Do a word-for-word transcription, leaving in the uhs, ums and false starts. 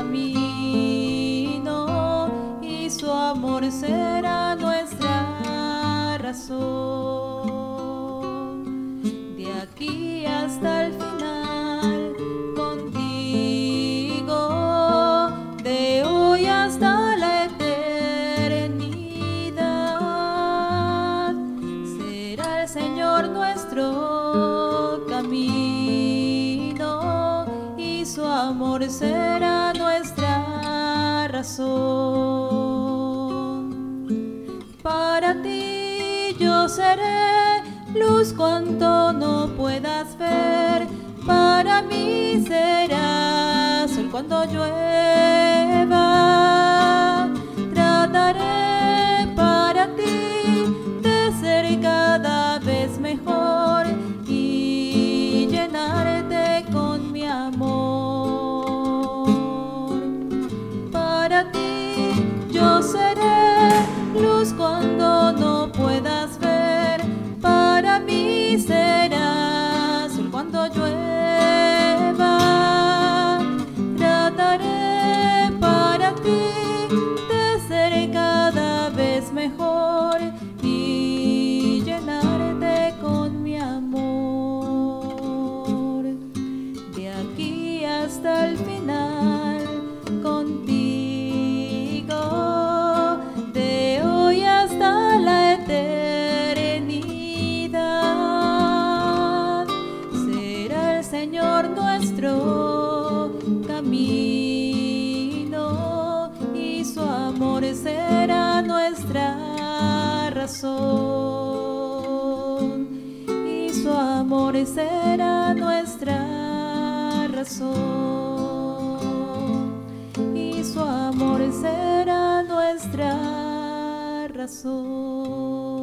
camino y su amor será nuestra razón. De aquí hasta el final, contigo, de hoy hasta la eternidad, será el Señor nuestro camino y su amor será nuestra razón. Para ti yo seré luz cuanto no puedas ver, para mí será sol cuando llueva. Trataré para ti de ser cada vez mejor y llenarte con mi amor. Para ti yo seré luz cuando no puedas ver, para mí será sol cuando llueva. Trataré para ti de ser cada vez mejor y llenarte con mi amor. De aquí hasta el final, contigo, de hoy hasta la eternidad, será el Señor nuestro camino y su amor será nuestra razón, y su amor será nuestra razón, y su amor será nuestra razón.